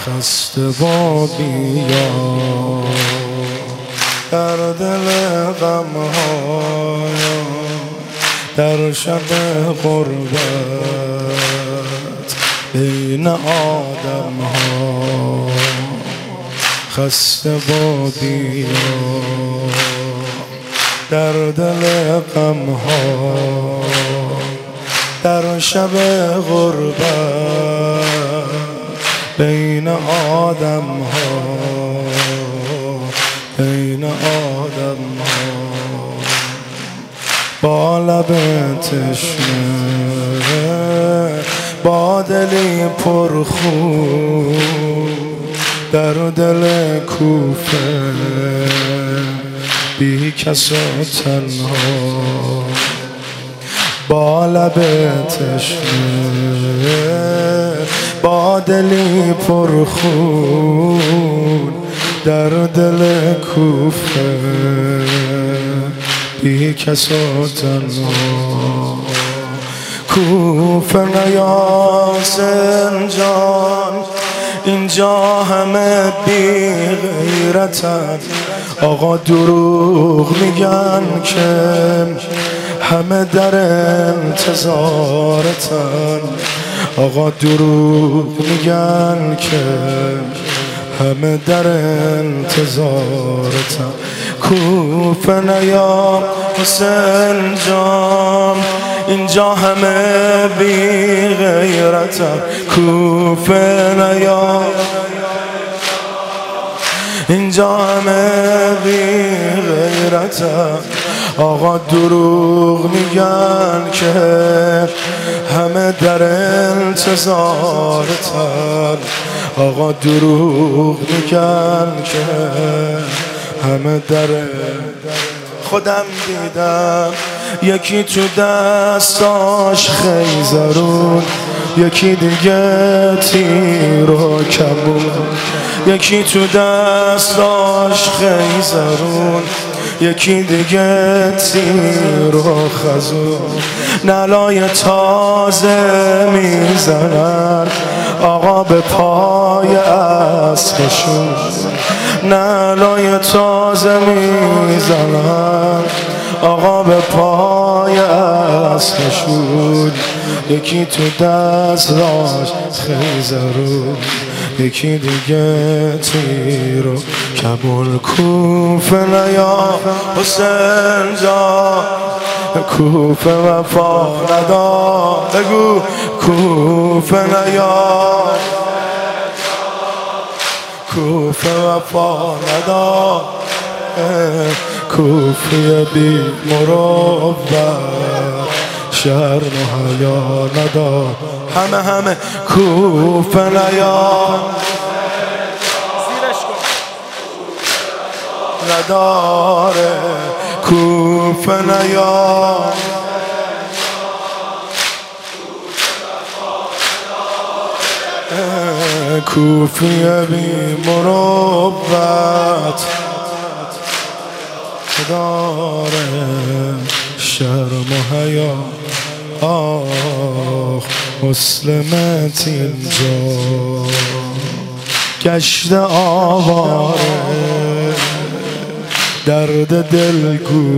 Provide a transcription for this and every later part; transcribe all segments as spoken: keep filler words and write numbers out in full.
خسته با بیار در دل غم‌ها، در شب غربت بین آدم‌ها. خسته با بیار در دل غم‌ها، در شب غربت بین آدم‌ها، بین آدم‌ها. با لب تشنه، با دلی پرخون، در دل کوفه بی کس و تنها. با لب تشنه، با دلی پرخون، در دل کوفه بی کس و تنها. کوفه نیا زنجان، اینجا همه بی غیرتن. آقا دروغ میگن که همه در انتظارتن. آقا دروغ میگن که همه در انتظارتن. کوفه نیا حسین جان، اینجا همه بی غیرتن. کوفه نیا، اینجا همه بی غیرتن. آقا دروغ میگن که همه در انتظارتن. آقا دروغ میگن که همه در. خودم دیدم یکی تو دستاش خیزرون، یکی دیگه تیر و کمون. یکی تو دستاش خیزرون، یکی دیگه تیر و خزون. نلای تازه میزنن آقا به پای اسبشون. نلای تازه میزنن آقا به پای اسبشون. یکی تو دستاش خیزرون، یکی دیگه تیر و کمون. کوفه نیا حسین جان، کوفه وفا ندا. بگو کوفه نیا، کوفه وفا ندا. کوفه بی مروت، شرم و حیا ندا. همه همه کوفه نیا نداره. کوفه نیا، کوفه بی مروت داره، شرم و حیا. آخ مسلمت اینجا گشت آواره، درد دل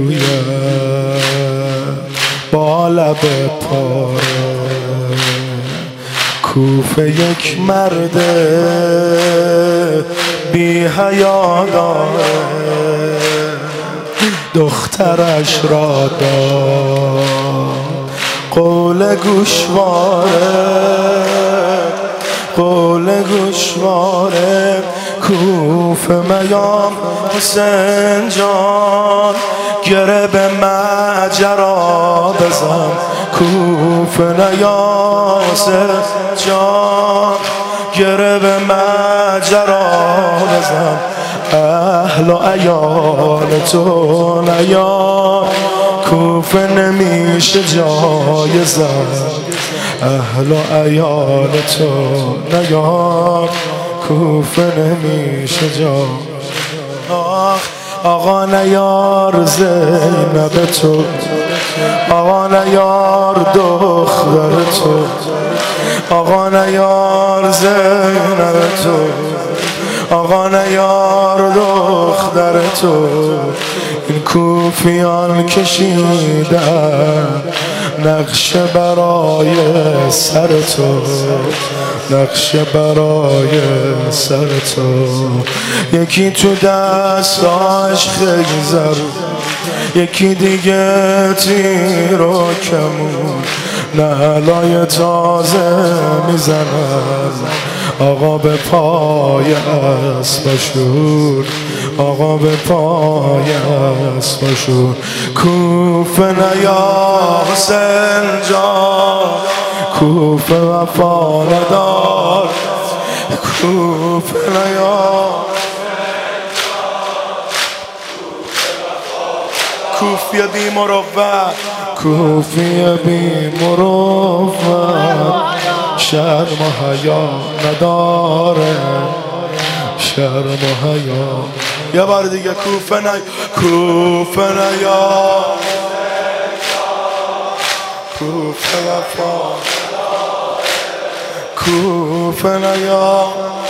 گوید با لب پاره. کوفه یک مرد بی حیا داره، دخترش را داد قول گوشواره، قول گوشواره. کوفه میام حسین جان، گره به ماجرا بزن. کوفه نیا حسین جان، گره به ماجرا بزن. اهل و عیال تو نیا، کوفه نمیشه جای زن. اهل و عیال تو نیا، کوفه نمیشه جا. آقا نیار زینب تو، آقا نیار دختر تو، آقا نیار زینب تو، آقا نیار دختر تو. این کوفیان کشیدن نقشه برای سر تو، نقشه برای سر تو. یکی تو دستاش خیزر، یکی دیگه تیر و کمون، نعلای تازه میزنن. آقا به پای اسب شور، آقا به پای اسب شور. کوفه نیا حسین جان، کوفه وفا ندار. کوفه نیا کوفی بی مروت، کوفی بی مروت، شرم و حیا نداره، شرم و حیا. یه بار دیگه کوفه نیا، کوفه نیا، کوفه وفا، کوفه نیا.